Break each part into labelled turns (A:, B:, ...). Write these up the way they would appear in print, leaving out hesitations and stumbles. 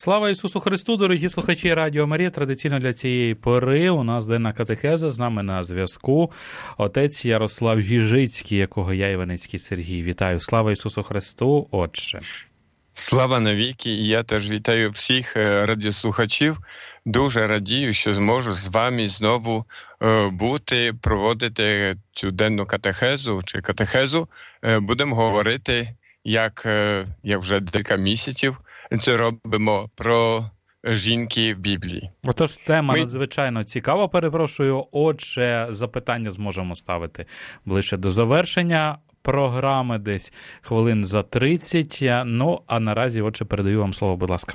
A: Слава Ісусу Христу, дорогі слухачі Радіо Марія. Традиційно для цієї пори у нас денна катехеза. З нами на зв'язку отець Ярослав Гіжицький, якого я, Іваницький Сергій, вітаю. Слава Ісусу Христу, Отче.
B: Слава навіки, і я теж вітаю всіх радіослухачів. Дуже радію, що зможу з вами знову бути, проводити цю денну катехезу чи катехезу. Будемо говорити, як вже декілька місяців це робимо, про жінки в Біблії.
A: Отож, тема надзвичайно цікава, перепрошую. Отже, запитання зможемо ставити ближче до завершення програми, десь хвилин за 30. Ну, а наразі, отже, передаю вам слово, будь ласка.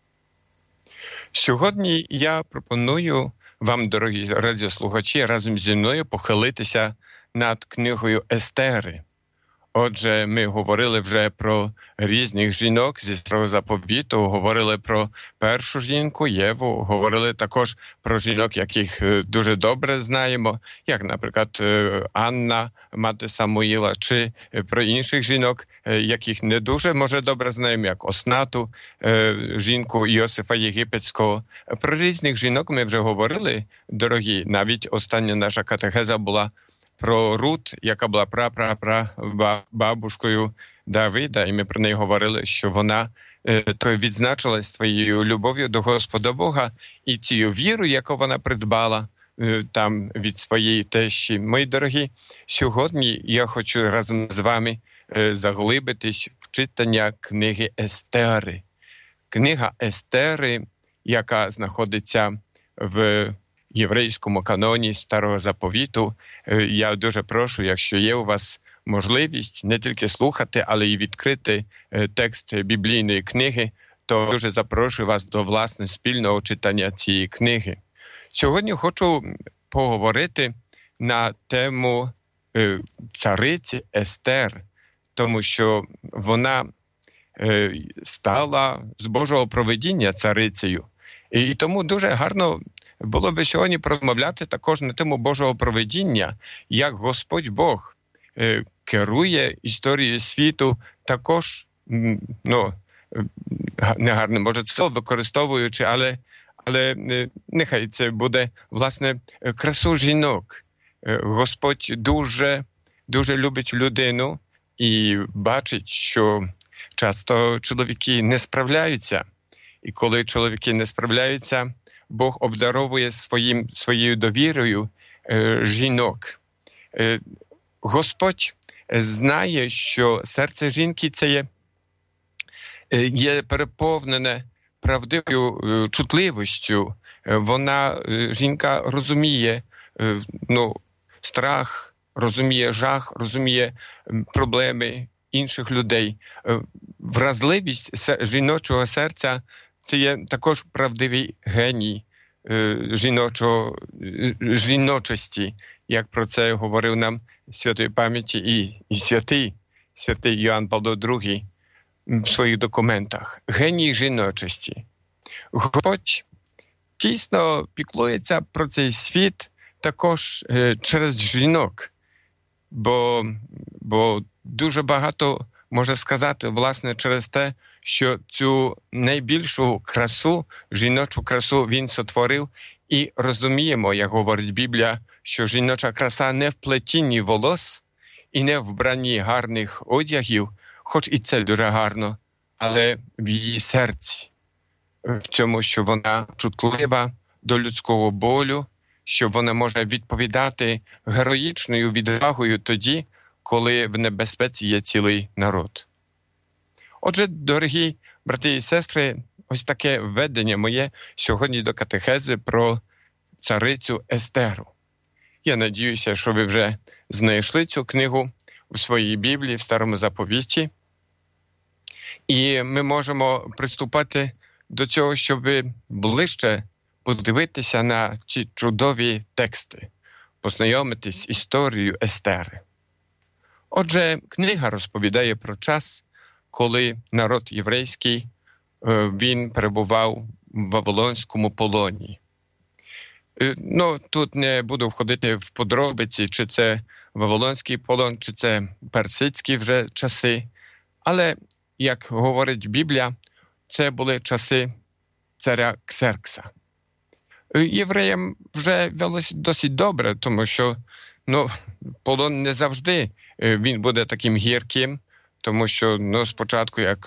B: Сьогодні я пропоную вам, дорогі радіослухачі, разом зі мною похилитися над книгою Естери. Отже, ми говорили вже про різних жінок зі Старого Заповіту, говорили про першу жінку Єву, говорили також про жінок, яких дуже добре знаємо, як, наприклад, Анна, мати Самуїла, чи про інших жінок, яких не дуже, може, добре знаємо, як Оснату, жінку Йосифа Єгипетського. Про різних жінок ми вже говорили, дорогі, навіть остання наша катехеза була про Рут, яка була бабушкою Давида, і ми про неї говорили, що вона відзначилась своєю любов'ю до Господа Бога і цією вірою, яку вона придбала там від своєї тещі. Мої дорогі, сьогодні я хочу разом з вами заглибитись в читання книги Естери. Книга Естери, яка знаходиться в єврейському каноні Старого Заповіту. Я дуже прошу, якщо є у вас можливість не тільки слухати, але й відкрити текст біблійної книги, то дуже запрошую вас до, власне, спільного читання цієї книги. Сьогодні хочу поговорити на тему цариці Естер, тому що вона стала з Божого провидіння царицею. І тому дуже гарно було би сьогодні промовляти також на тему Божого провидіння, як Господь Бог керує історією світу також, негарне, може, це використовуючи, але нехай це буде, власне, красу жінок. Господь дуже, дуже любить людину і бачить, що часто чоловіки не справляються. І коли чоловіки не справляються, Бог обдаровує своєю довірою жінок. Господь знає, що серце жінки це є переповнене правдивою чутливістю. Жінка розуміє страх, розуміє жах, розуміє проблеми інших людей. Вразливість жіночого серця – це є також правдивий геній жіночості, як про це говорив нам святої пам'яті і святий Йоанн Павло II в своїх документах. Геній жіночості. Господь тісно піклується про цей світ також через жінок, бо дуже багато може сказати, власне, через те, що цю найбільшу красу, жіночу красу він сотворив, і розуміємо, як говорить Біблія, що жіноча краса не в плетінні волос і не в вбранні гарних одягів, хоч і це дуже гарно, але в її серці, в цьому, що вона чутлива до людського болю, що вона може відповідати героїчною відвагою тоді, коли в небезпеці є цілий народ. Отже, дорогі брати і сестри, ось таке введення моє сьогодні до катехези про царицю Естеру. Я надіюся, що ви вже знайшли цю книгу у своїй Біблії, в Старому Заповіті. І ми можемо приступати до цього, щоб ближче подивитися на ці чудові тексти, познайомитись з історією Естери. Отже, книга розповідає про час, коли народ єврейський, він перебував в Вавилонському полоні. Тут не буду входити в подробиці, чи це Вавилонський полон, чи це персидські вже часи. Але, як говорить Біблія, це були часи царя Ксеркса. Євреям вже велося досить добре, тому що полон не завжди він буде таким гірким, тому що спочатку, як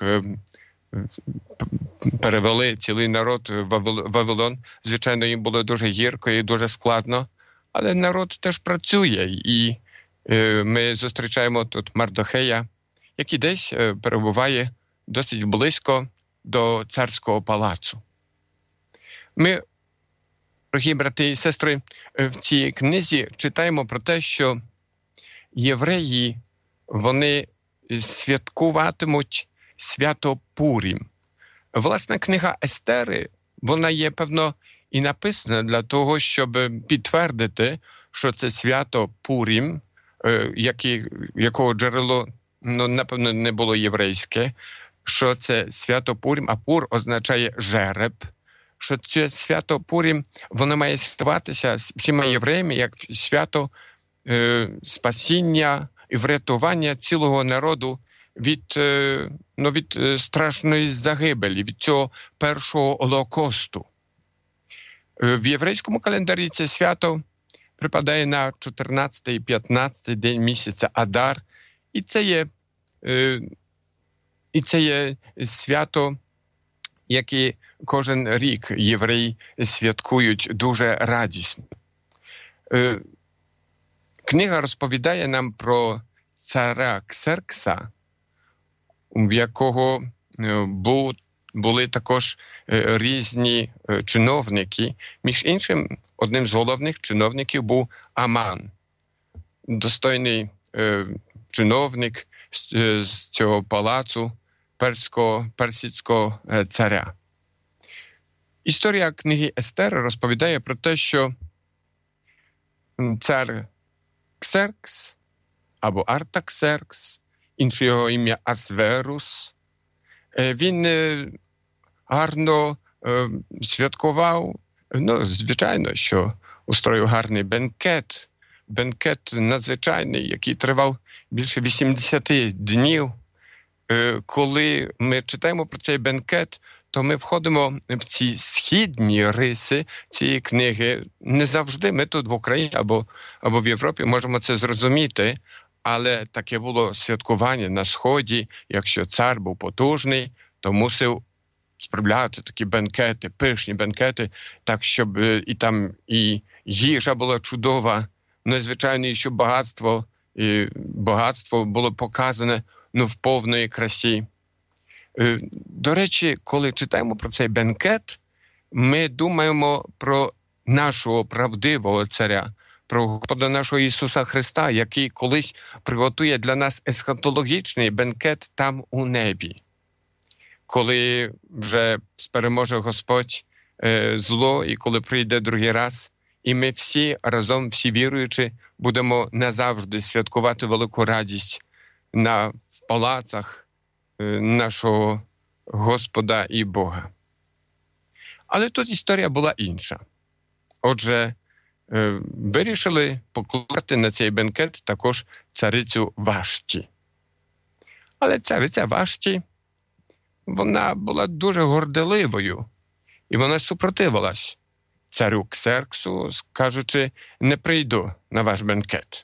B: перевели цілий народ в Вавилон, звичайно, їм було дуже гірко і дуже складно, але народ теж працює, і ми зустрічаємо тут Мардохея, який десь перебуває досить близько до царського палацу. Ми, дорогі брати і сестри, в цій книзі читаємо про те, що євреї, вони святкуватимуть свято Пурім. Власне, книга Естери, вона є, певно, і написана для того, щоб підтвердити, що це свято Пурім, якого джерело, напевно, не було єврейське, що це свято Пурім, а Пур означає жереб, що це свято Пурім, воно має святкуватися всіма євреями як свято спасіння і врятування цілого народу від страшної загибелі, від цього першого Голокосту. В єврейському календарі це свято припадає на 14 і 15 день місяця Адар, і це є свято, яке кожен рік євреї святкують дуже радісно. Книга розповідає нам про царя Ксеркса, в якого були також різні чиновники. Між іншим, одним з головних чиновників був Аман, достойний чиновник з цього палацу персидського царя. Історія книги Естер розповідає про те, що цар Ксеркс або Артаксеркс, інше його ім'я Асверус, він гарно святкував, звичайно, що устроїв гарний бенкет надзвичайний, який тривав більше 80 днів. Коли ми читаємо про цей бенкет, то ми входимо в ці східні риси цієї книги. Не завжди ми тут в Україні або в Європі можемо це зрозуміти, але таке було святкування на Сході. Якщо цар був потужний, то мусив справляти такі бенкети, пишні бенкети, так, щоб і там і їжа була чудова, і, звичайно, і щоб багатство було показане в повної красі. До речі, коли читаємо про цей бенкет, ми думаємо про нашого правдивого царя, про Господа нашого Ісуса Христа, який колись приготує для нас есхатологічний бенкет там у небі. Коли вже переможе Господь зло і коли прийде другий раз, і ми всі разом, всі віруючі, будемо назавжди святкувати велику радість в палацах нашого Господа і Бога. Але тут історія була інша. Отже, вирішили покликати на цей бенкет також царицю Вашті. Але цариця Вашті, вона була дуже горделивою, і вона супротивилась царю Ксерксу, кажучи, не прийду на ваш бенкет.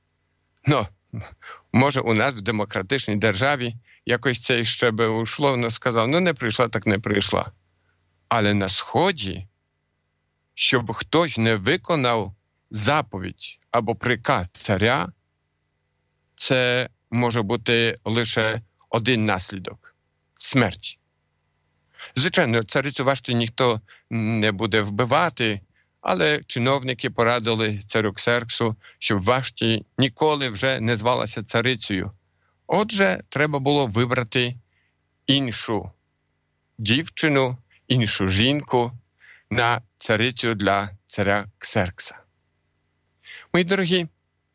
B: Може, у нас в демократичній державі якось це ще би ушло, вона сказала, не прийшла, так не прийшла. Але на Сході, щоб хтось не виконав заповідь або приказ царя, це може бути лише один наслідок – смерть. Звичайно, царицю Вашті ніхто не буде вбивати, але чиновники порадили царю Ксерксу, щоб Вашті ніколи вже не звалася царицею. Отже, треба було вибрати іншу дівчину, іншу жінку на царицю для царя Ксеркса. Мої дорогі,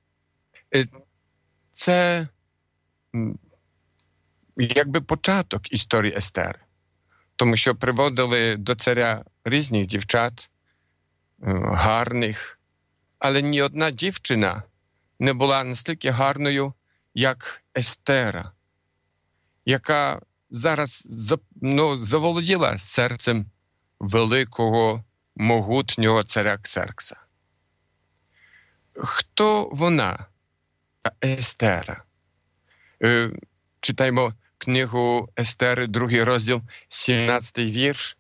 B: це якби початок історії Естери. Тому що приводили до царя різних дівчат, гарних, але ні одна дівчина не була настільки гарною, як Естера, яка зараз заволоділа серцем великого, могутнього царя Ксеркса. Хто вона, Естера? Читаємо книгу Естери, 2 розділ, 17 вірш.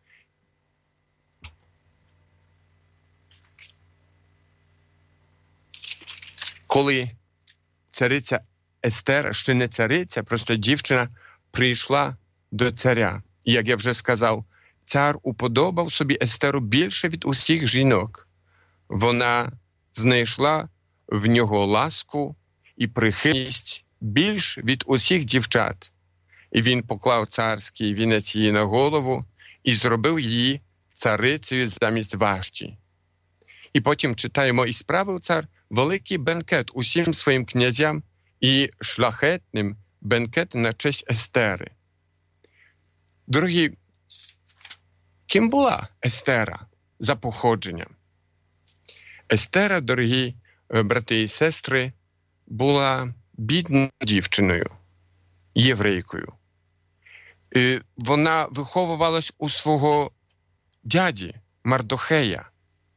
B: Коли цариця Естера, ще не цариця, просто дівчина, прийшла до царя. І, як я вже сказав, цар уподобав собі Естеру більше від усіх жінок. Вона знайшла в нього ласку і прихильність більш від усіх дівчат. І він поклав царський вінець її на голову і зробив її царицею замість Вашті. І потім читаємо, і справив цар великий бенкет усім своїм князям і шляхетним бенкет на честь Естери. Дорогі, ким була Естера за походженням? Естера, дорогі брати і сестри, була бідною дівчиною, єврейкою. І вона виховувалась у свого дяді Мардохея,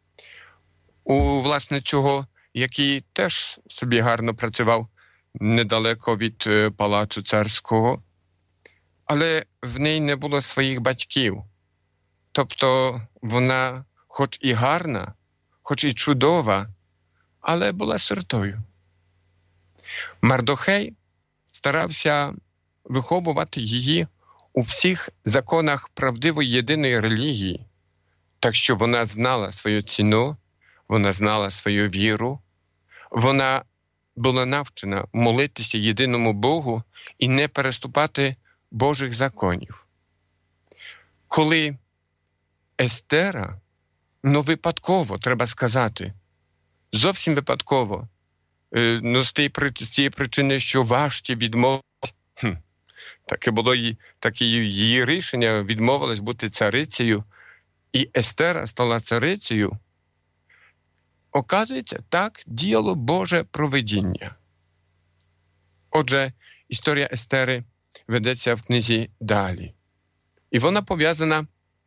B: у власне цього, який теж собі гарно працював недалеко від палацу царського, але в неї не було своїх батьків. Тобто вона хоч і гарна, хоч і чудова, але була сиротою. Мардохей старався виховувати її у всіх законах правдивої єдиної релігії, так що вона знала свою ціну, вона знала свою віру, вона була навчена молитися єдиному Богу і не переступати Божих законів. Коли Естера, випадково, треба сказати, зовсім випадково, з тієї причини, що Вашті відмовилась, таке її рішення, відмовилась бути царицею, і Естера стала царицею, оказується, так діяло Боже провидіння. Отже, історія Естери ведеться в книзі далі. І вона пов'язана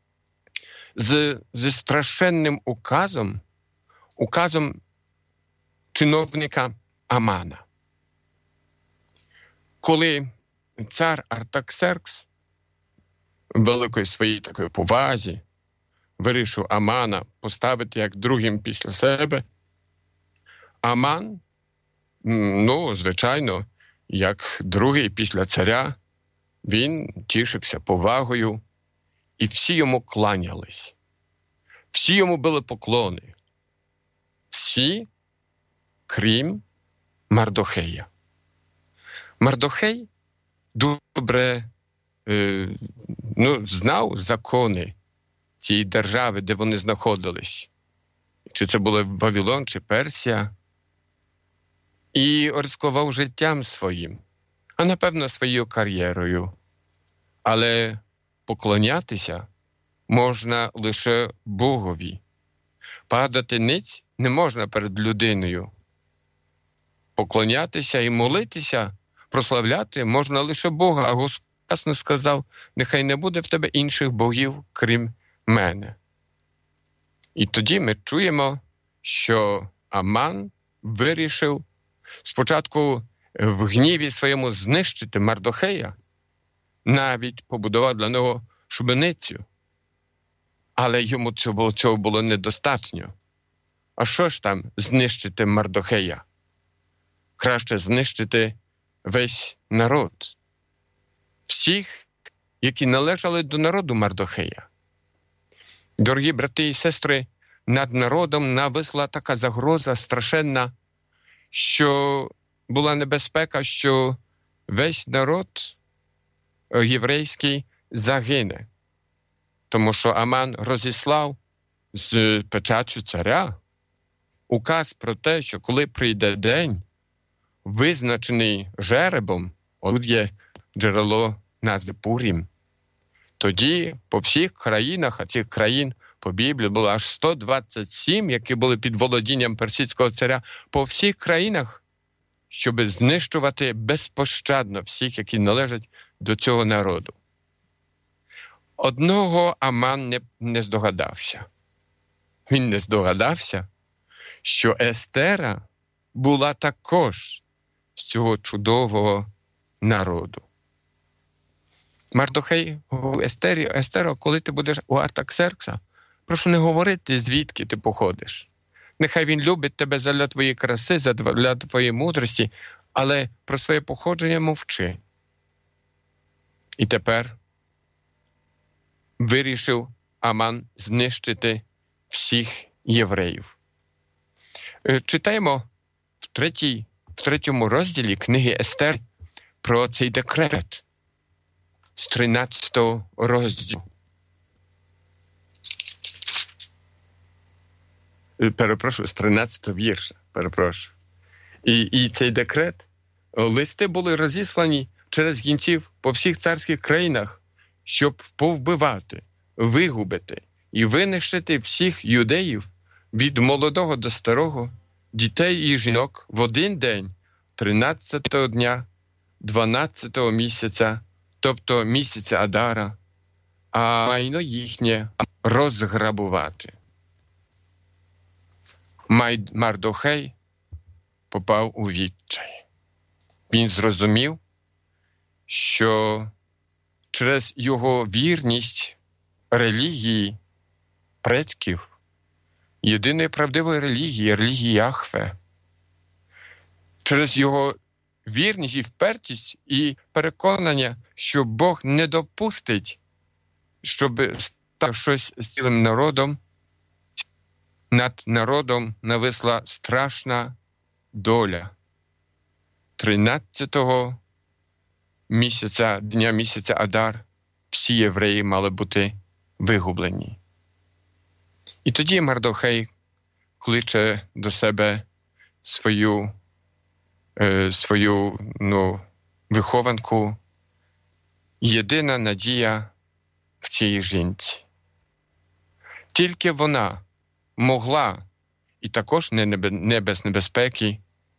B: зі страшенним указом чиновника Амана. Коли цар Артаксеркс, великої своїй такої повазі, вирішив Амана поставити як другим після себе, Аман, звичайно, як другий після царя, він тішився повагою, і всі йому кланялись. Всі йому били поклони. Всі, крім Мардохея. Мардохей добре знав закони цієї держави, де вони знаходились. Чи це було Вавилон, чи Персія. І ризикував життям своїм, а напевно своєю кар'єрою. Але поклонятися можна лише Богові. Падати ниць не можна перед людиною. Поклонятися і молитися, прославляти можна лише Бога, а Господь ясно сказав, нехай не буде в тебе інших богів, крім мене. І тоді ми чуємо, що Аман вирішив спочатку в гніві своєму знищити Мардохея, навіть побудував для нього шубеницю. Але йому цього було недостатньо. А що ж там знищити Мардохея? Краще знищити весь народ. Всіх, які належали до народу Мардохея. Дорогі брати і сестри, над народом нависла така загроза страшенна, що була небезпека, що весь народ єврейський загине. Тому що Аман розіслав з печаттю царя указ про те, що коли прийде день, визначений жеребом, тут є джерело назви Пурім, тоді по всіх країнах, а цих країн по Біблії було аж 127, які були під володінням персидського царя, по всіх країнах, щоб знищувати безпощадно всіх, які належать до цього народу. Одного Аман не здогадався. Він не здогадався, що Естера була також з цього чудового народу. Мардохей говорив Естеро, коли ти будеш у Артаксеркса, прошу не говорити, звідки ти походиш. Нехай він любить тебе задля твоєї краси, задля твоєї мудрості, але про своє походження мовчи. І тепер вирішив Аман знищити всіх євреїв. Читаємо в третьому розділі книги Естер про цей декрет з 13-го розділу. З 13-го вірша, І цей декрет, листи були розіслані через гінців по всіх царських країнах, щоб повбивати, вигубити і винищити всіх юдеїв від молодого до старого, дітей і жінок в один день, 13-го дня, 12-го місяця, тобто місяця Адара, а майно їхнє розграбувати. Мардохей попав у відчай. Він зрозумів, що через його вірність релігії предків, єдиної правдивої релігії Яхве, через його вірність і впертість і переконання, що Бог не допустить, щоб стало щось з цілим народом, над народом нависла страшна доля. 13-го дня місяця Адар всі євреї мали бути вигублені. І тоді Мардохей кличе до себе свою вихованку, єдина надія в цій жінці. Тільки вона могла, і також не без небезпеки,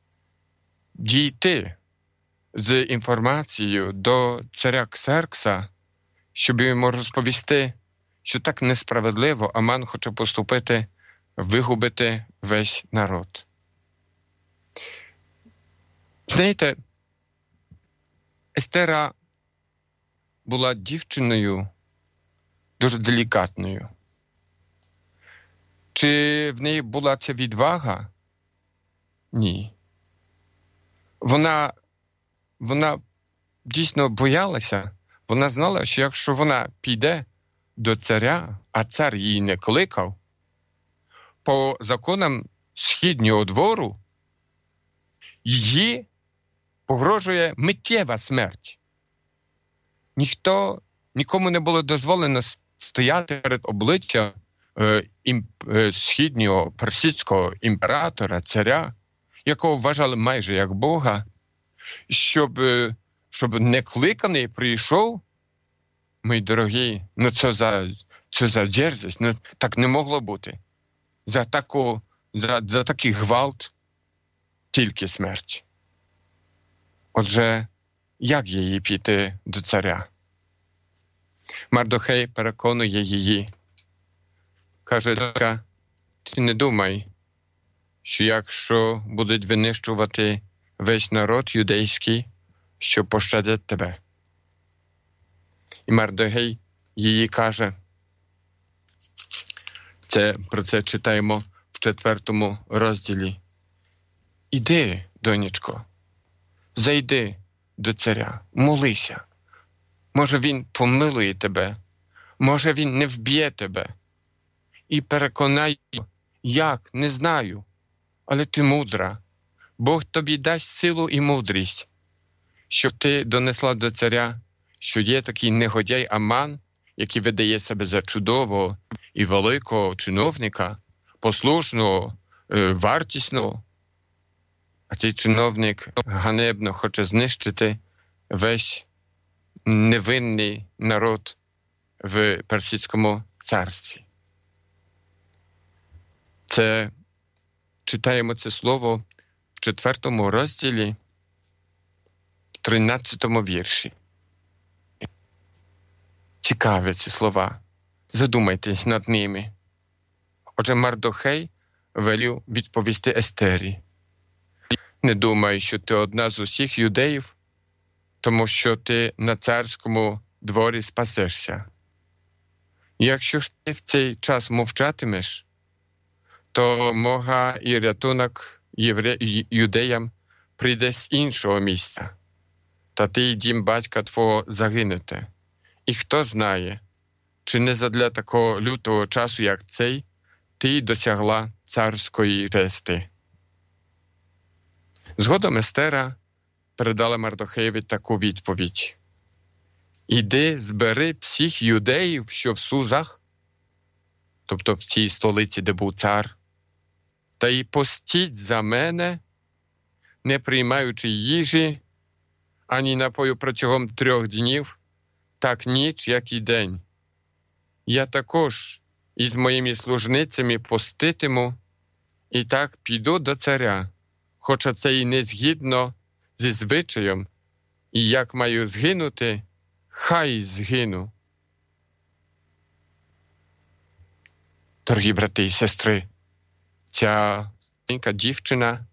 B: дійти з інформацією до царя Ксеркса, щоб йому розповісти, що так несправедливо Аман хоче поступити, вигубити весь народ. Знаєте, Естера була дівчиною дуже делікатною. Чи в неї була ця відвага? Ні. Вона дійсно боялася. Вона знала, що якщо вона піде до царя, а цар її не кликав, по законам східнього двору її погрожує миттєва смерть. Нікому не було дозволено стояти перед обличчям східнього персидського імператора, царя, якого вважали майже як Бога, щоб некликаний прийшов. Мої дорогі, це за дерзость, так не могло бути. За такий гвалт тільки смерть. Отже, як її піти до царя? Мардохей переконує її. Каже, дочка, ти не думай, що якщо будуть винищувати весь народ юдейський, що пощадять тебе. І Мардохей їй каже, про це читаємо в 4 розділі. Іди, донечко, зайди до царя, молися. Може він помилує тебе, може він не вб'є тебе. І переконай, як, не знаю, але ти мудра. Бог тобі дасть силу і мудрість, щоб ти донесла до царя, що є такий негодяй Аман, який видає себе за чудового і великого чиновника, послушного, вартісного. А цей чиновник ганебно хоче знищити весь невинний народ в персидському царстві. Читаємо це слово в 4 розділі, в 13 вірші. Цікаві ці слова. Задумайтесь над ними. Отже, Мардохей велів відповісти Естері. Не думай, що ти одна з усіх юдеїв, тому що ти на царському дворі спасешся. Якщо ж ти в цей час мовчатимеш, то мога і рятунок юдеям прийде з іншого місця, та ти й дім батька твого загинете. І хто знає, чи не задля такого лютого часу, як цей, ти й досягла царської рести. Згодом Естера передала Мардохеєві таку відповідь. Іди, збери всіх юдеїв, що в Сузах, тобто в цій столиці, де був цар, та й постіть за мене, не приймаючи їжі, ані напою протягом 3 днів, так ніч, як і день. Я також із моїми служницями поститиму, і так піду до царя, хоча це і не згідно зі звичаєм, і як маю згинути, хай згину. Дорогі брати і сестри, ця маленька дівчина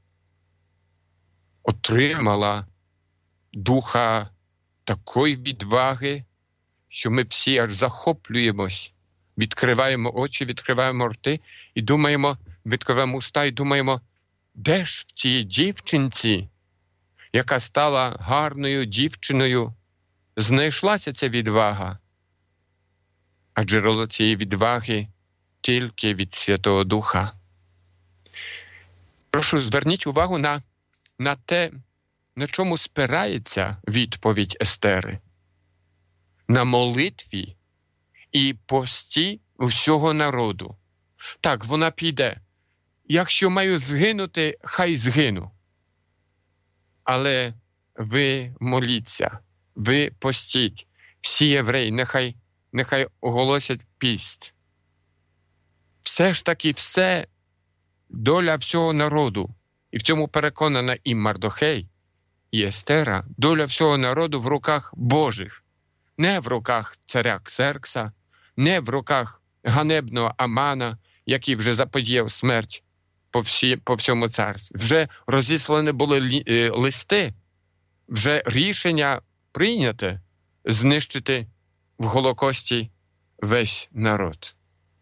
B: отримала духа такої відваги, що ми всі аж захоплюємось, відкриваємо очі, відкриваємо рти і думаємо, відкриваємо уста і думаємо, де ж в цій дівчинці, яка стала гарною дівчиною, знайшлася ця відвага? А джерело цієї відваги тільки від Святого Духа. Прошу, зверніть увагу на те, на чому спирається відповідь Естери. На молитві і пості усього народу. Так, вона піде. Якщо маю згинути, хай згину. Але ви моліться, ви постіть. Всі євреї, нехай оголосять піст. Все ж таки, все доля всього народу. І в цьому переконана і Мардохей, і Естера, доля всього народу в руках Божих. Не в руках царя Ксеркса, не в руках ганебного Амана, який вже заподіяв смерть по всьому царстві. Вже розіслані були листи, вже рішення прийняте знищити в Голокості весь народ.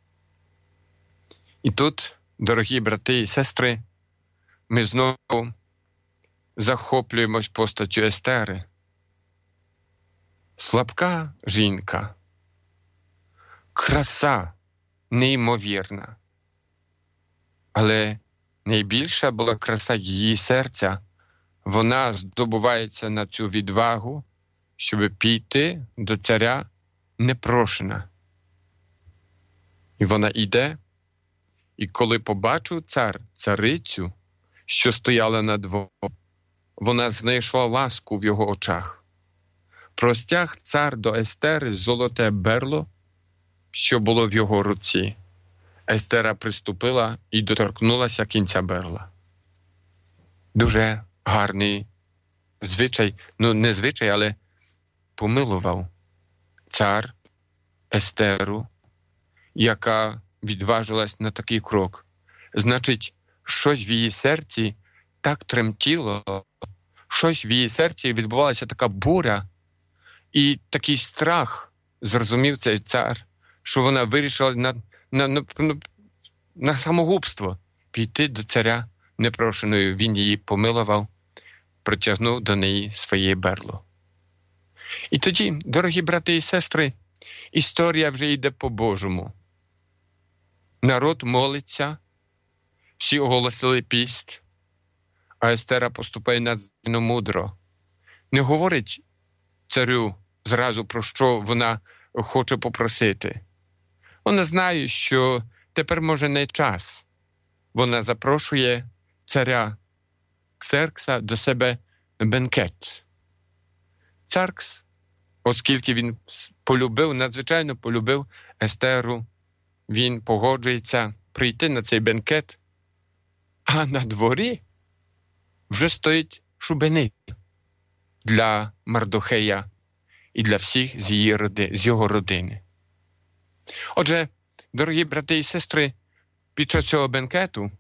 B: І тут, дорогі брати і сестри, ми знову захоплюємось постаттю Естери. Слабка жінка, краса неймовірна, але найбільша була краса її серця. Вона здобувається на цю відвагу, щоб піти до царя непрошена. І вона йде, і коли побачив цар царицю, що стояла на дворі, вона знайшла ласку в його очах. Простяг цар до Естери золоте берло, що було в його руці. Естера приступила і доторкнулася кінця берла. Дуже гарний звичай, не звичай, але помилував цар Естеру, яка відважилась на такий крок. Значить, щось в її серці так тремтіло, щось в її серці відбувалася така буря, і такий страх зрозумів цей цар, що вона вирішила на самогубство піти до царя непрошеною. Він її помилував, протягнув до неї своє берло. І тоді, дорогі брати і сестри, історія вже йде по-божому. Народ молиться, всі оголосили піст, а Естера поступає надзвичайно мудро. Не говорить царю зразу, про що вона хоче попросити. Вона знає, що тепер може не час. Вона запрошує царя Ксеркса до себе на бенкет. Царкс, оскільки він надзвичайно полюбив Естеру, він погоджується прийти на цей бенкет, а на дворі вже стоїть шубеник для Мардохея. і для всіх з його родини. Отже, дорогі брати і сестри, під час цього бенкету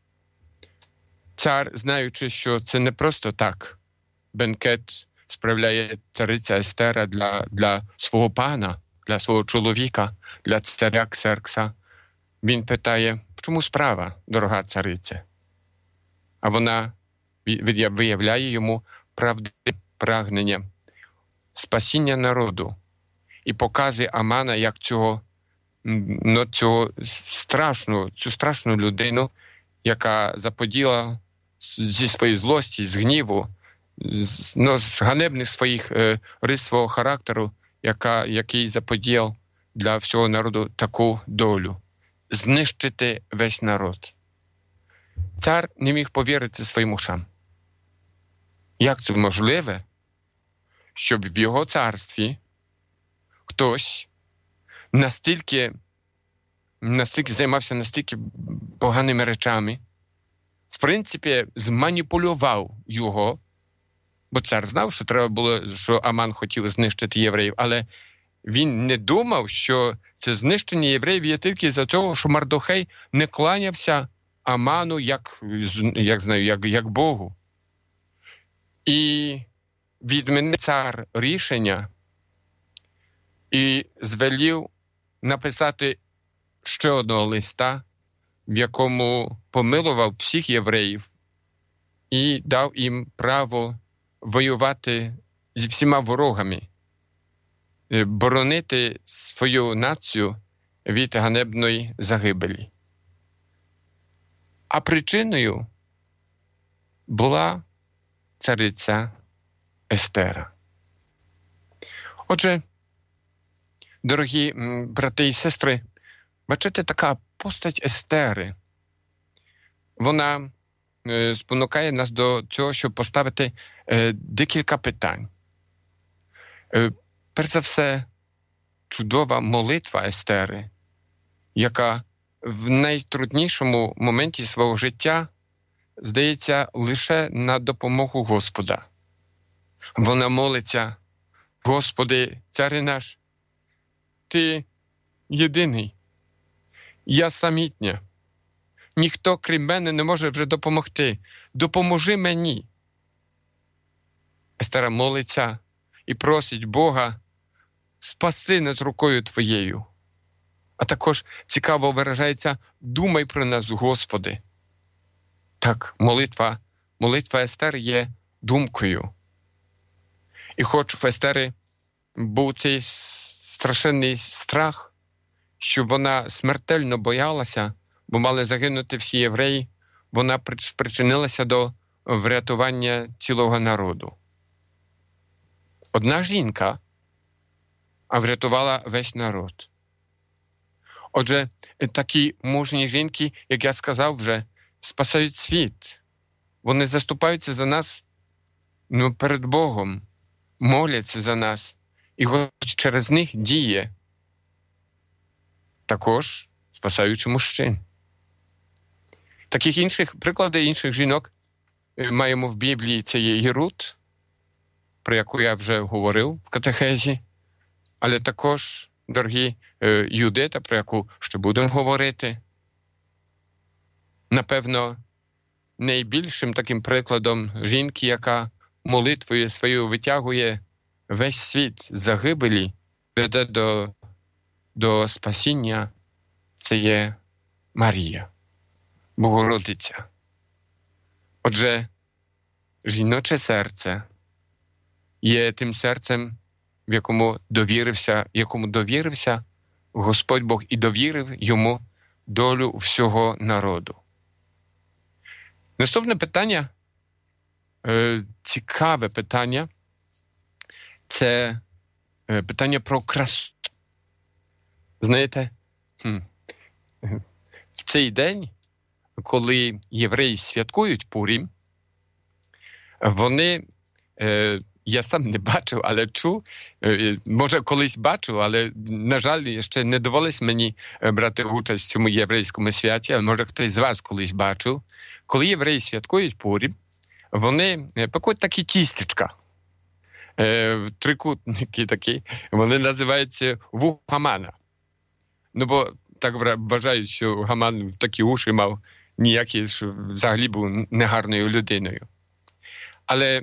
B: цар, знаючи, що це не просто так, бенкет справляє цариця Естера для свого пана, для свого чоловіка, для царя Ксеркса, він питає, в чому справа, дорога царице? А вона виявляє йому правдиве прагнення спасіння народу і показує Амана як цю страшну людину, яка заподіла зі своєї злості, з гніву, з ганебних своїх рис свого характеру, який заподіяв для всього народу таку долю – знищити весь народ. Цар не міг повірити своїм ушам. Як це можливе, щоб в його царстві хтось настільки займався настільки поганими речами, в принципі, зманіпулював його, бо цар знав, що Аман хотів знищити євреїв, але він не думав, що це знищення євреїв є тільки за того, що Мардохей не кланявся Аману як Богу. І відмінив цар рішення і звелів написати ще одного листа, в якому помилував всіх євреїв і дав їм право воювати зі всіма ворогами, боронити свою націю від ганебної загибелі. А причиною була цариця Естера. Отже, дорогі брати і сестри, бачите, така постать Естери, вона спонукає нас до цього, щоб поставити декілька питань. Перш за все, чудова молитва Естери, яка в найтруднішому моменті свого життя здається лише на допомогу Господа. Вона молиться: Господи, царе наш, Ти єдиний, я самітня, ніхто крім мене не може вже допомогти, допоможи мені. Естера молиться і просить Бога: спаси нас рукою Твоєю. А також цікаво виражається: думай про нас, Господи. Так, молитва Естери є думкою. І хоч в Естери був цей страшенний страх, що вона смертельно боялася, бо мали загинути всі євреї, вона спричинилася до врятування цілого народу. Одна жінка, а врятувала весь народ. Отже, такі мужні жінки, як я сказав вже, спасають світ. Вони заступаються за нас перед Богом, моляться за нас, і Господь через них діє, також спасаючи мужчин. Таких прикладів інших жінок маємо в Біблії. Це є Єрут, про яку я вже говорив в катехезі, але також, дорогі, Юдита, про яку ще будемо говорити. Напевно, найбільшим таким прикладом жінки, яка молитвою своєю витягує весь світ з загибелі, веде до спасіння, це є Марія, Богородиця. Отже, жіноче серце є тим серцем, якому довірився Господь Бог і довірив йому долю всього народу. Наступне питання, цікаве питання, це питання про красу. Знаєте, в цей день, коли євреї святкують Пурім, вони, я сам не бачив, але чув, може колись бачив, але, на жаль, ще не довелось мені брати участь в цьому єврейському святі, але може хтось з вас колись бачив. Коли євреї святкують Пурім, вони пекуть такі тістечка. трикутники такі, вони називаються вух Гамана. Ну, бо так вважають, що Гаман такі уші мав ніякі, що взагалі був негарною людиною. Але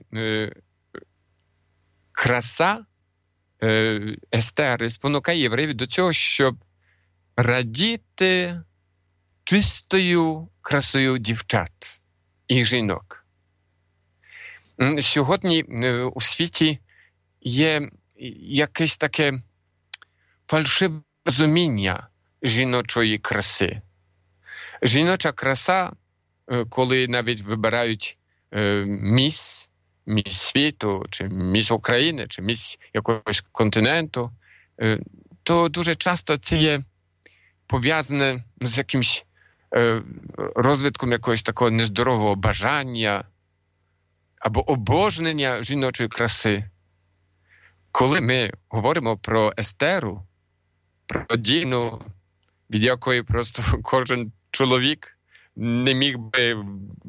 B: краса Естери спонукає євреїв до цього, щоб радіти чистою красою дівчат і жінок. Сьогодні у світі є якесь таке фальшиве розуміння жіночої краси. Жіноча краса, коли навіть вибирають міс світу, чи міс України, чи міс якогось континенту, то дуже часто це є пов'язане з якимось розвитком якогось такого нездорового бажання або обожнення жіночої краси. Коли ми говоримо про Естеру, про дівчину, від якої просто кожен чоловік не міг би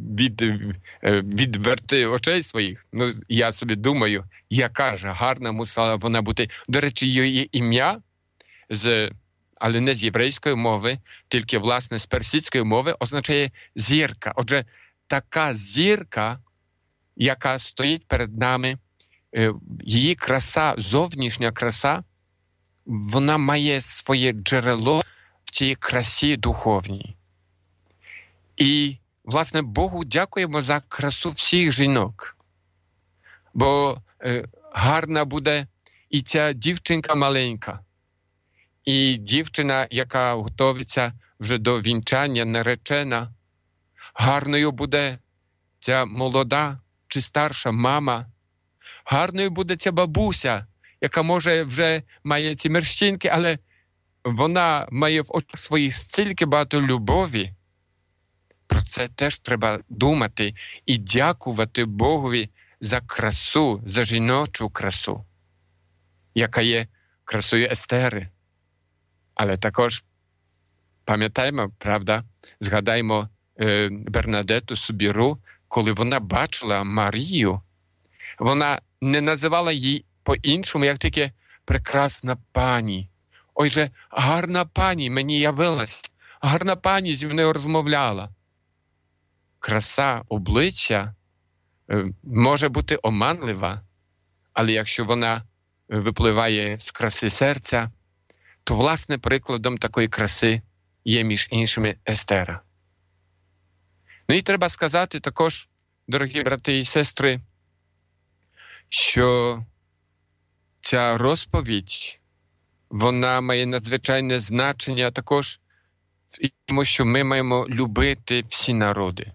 B: відверти очей своїх. Ну, я собі думаю, яка ж гарна мусила вона бути. До речі, її ім'я, але не з єврейської мови, тільки, власне, з персидської мови, означає зірка. Отже, така зірка, яка стоїть перед нами, її краса, зовнішня краса, вона має своє джерело в цій красі духовній. І, власне, Богу дякуємо за красу всіх жінок. Бо гарна буде і ця дівчинка маленька, і дівчина, яка готується вже до вінчання, наречена. Гарною буде ця молода чи старша мама. Гарною буде ця бабуся, яка, може, вже має ці мерщинки, але вона має в очах своїх стільки багато любові. Про це теж треба думати і дякувати Богові за красу, за жіночу красу, яка є красою Естери. Але також пам'ятаємо, правда, згадаймо Бернадету Субіру, коли вона бачила Марію, вона не називала її по-іншому, як тільки прекрасна пані. Ой же, гарна пані мені явилась, гарна пані зі мною розмовляла. Краса обличчя може бути оманлива, але якщо вона випливає з краси серця, то, власне, прикладом такої краси є, між іншими, Естера. Ну і треба сказати також, дорогі брати і сестри, що ця розповідь, вона має надзвичайне значення також, тому що ми маємо любити всі народи.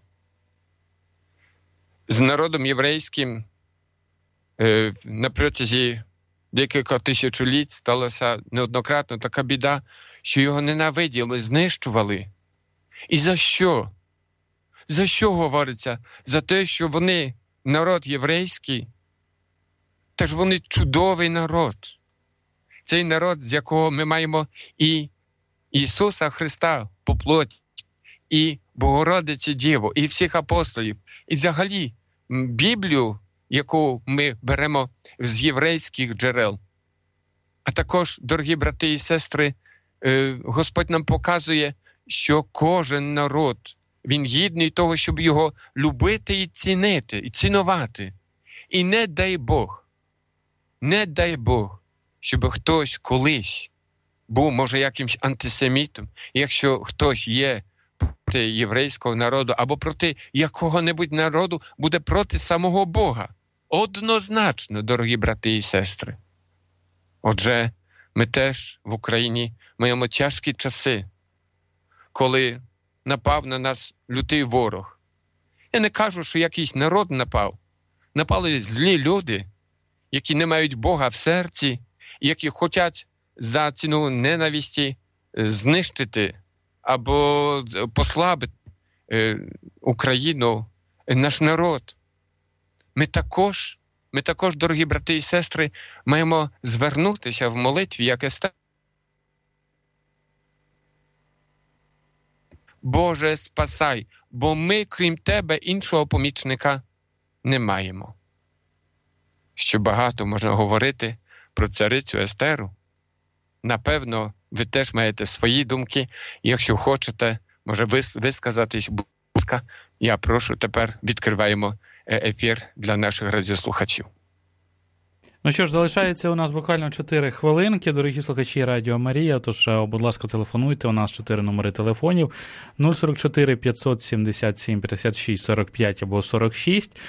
B: З народом єврейським на протязі декілька тисячоліть сталася неоднократно така біда, що його ненавиділи, знищували. І за що? За що говориться? За те, що вони, народ єврейський, теж вони чудовий народ. Цей народ, з якого ми маємо і Ісуса Христа по плоті, і Богородицю Діву, і всіх апостолів, і взагалі Біблію, яку ми беремо з єврейських джерел. А також, дорогі брати і сестри, Господь нам показує, що кожен народ, він гідний того, щоб його любити і цінити, і цінувати. І не дай Бог, щоб хтось колись був, може, якимсь антисемітом. І якщо хтось є проти єврейського народу або проти якого-небудь народу, буде проти самого Бога. Однозначно, дорогі брати і сестри. Отже, ми теж в Україні маємо тяжкі часи, коли напав на нас лютий ворог. Я не кажу, що якийсь народ напав. Напали злі люди, які не мають Бога в серці, які хочуть за ціну ненависті знищити або послабити Україну, наш народ. Ми також, дорогі брати і сестри, маємо звернутися в молитві, як Естер. Боже, спасай, бо ми, крім Тебе, іншого помічника не маємо. що багато можна говорити про царицю Естеру. Напевно, ви теж маєте свої думки. Якщо хочете, може висказатись, будь ласка, я прошу, тепер відкриваємо ефір для наших радіослухачів.
A: Ну що ж, залишається у нас буквально 4 хвилинки, дорогі слухачі Радіо Марія, тож, будь ласка, телефонуйте, у нас 4 номери телефонів, 044 577 56 45 або 46,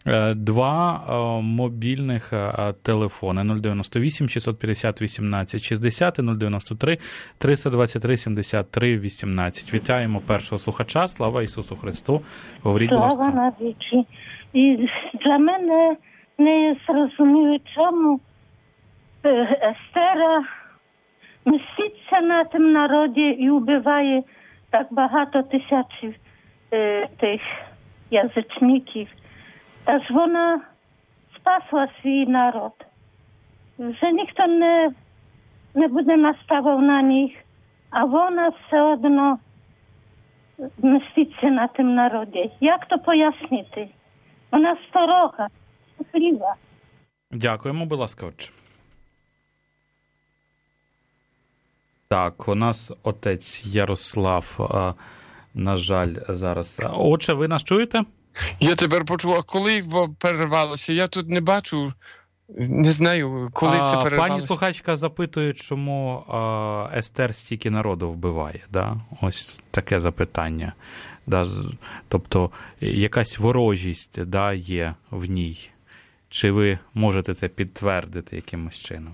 A: 2 мобільних телефони, 098 650 18 60 і 093 323 73 18. Вітаємо першого слухача, слава Ісусу Христу, говоріть, будь ласка.
C: Слава навічі. І для мене не зрозуміло, чому Естера мститься на тим народі і вбиває так багато тисяч тих язичників. Та ж вона спасла свій народ. Вже ніхто не буде наставив на них, а вона все одно мститься на тим народі. Як то пояснити? Вона сторога.
A: Дякуємо, будь ласка, отче. Так, у нас отець Ярослав, на жаль, зараз. Отче, ви нас чуєте?
B: Я тепер почув, а коли перервалося? Я тут не бачу, не знаю, коли це перервалося.
A: Пані слухачка запитує, чому Естер стільки народу вбиває. Да? Ось таке запитання. Да? Тобто, якась ворожість, да, є в ній. Чи ви можете це підтвердити якимось чином?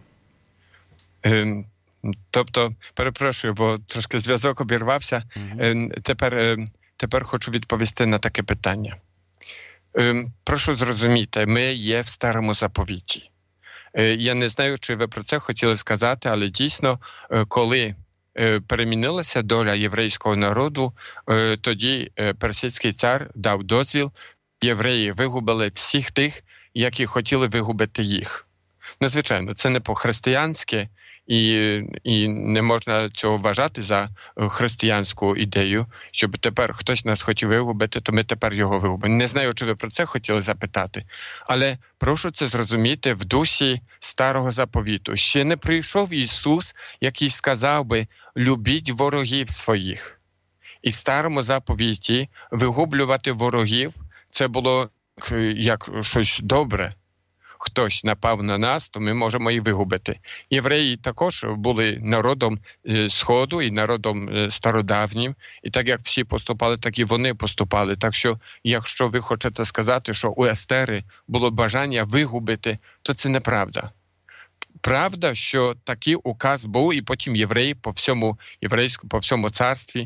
B: Тобто, перепрошую, бо трошки зв'язок обірвався. Тепер хочу відповісти на таке питання. Прошу зрозуміти, ми є в Старому Заповіті. Я не знаю, чи ви про це хотіли сказати, але дійсно, коли перемінилася доля єврейського народу, тоді персидський цар дав дозвіл, євреї вигубили всіх тих, які хотіли вигубити їх. Звичайно, це не по-християнськи, і не можна цього вважати за християнську ідею, щоб тепер хтось нас хотів вигубити, то ми тепер його вигубимо. Не знаю, чи ви про це хотіли запитати, але прошу це зрозуміти в дусі Старого Заповіту. Ще не прийшов Ісус, який сказав би «любіть ворогів своїх». І в Старому Заповіті вигублювати ворогів – це було як щось добре. Хтось напав на нас, то ми можемо і вигубити. Євреї також були народом Сходу і народом стародавнім. І так як всі поступали, так і вони поступали. Так що, якщо ви хочете сказати, що у Естери було бажання вигубити, то це неправда. Правда, що такий указ був, і потім євреї по всьому царстві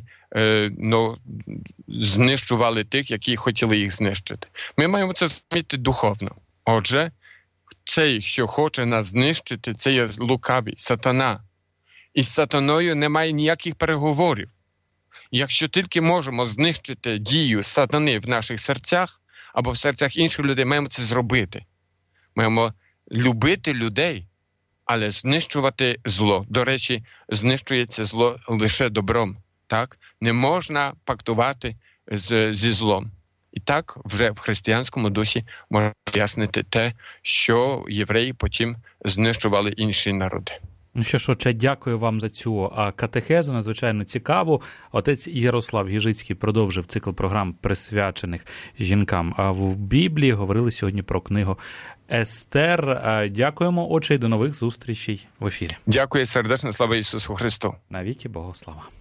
B: знищували тих, які хотіли їх знищити. Ми маємо це зрозуміти духовно. Отже, цей, що хоче нас знищити, це є лукавий, сатана. І з сатаною немає ніяких переговорів. Якщо тільки можемо знищити дію сатани в наших серцях або в серцях інших людей, маємо це зробити. Маємо любити людей, але знищувати зло. До речі, знищується зло лише добром. Так? Не можна пактувати зі злом. І так вже в християнському дусі можна пояснити те, що євреї потім знищували інші народи.
A: Ну що ж, отче, дякую вам за цю катехезу, надзвичайно цікаву. Отець Ярослав Гіжицький продовжив цикл програм, присвячених жінкам. А в Біблії говорили сьогодні про книгу Естер. Дякуємо, отче, і до нових зустрічей в ефірі.
B: Дякую сердечно, слава Ісусу Христу.
A: Навіки Богу слава.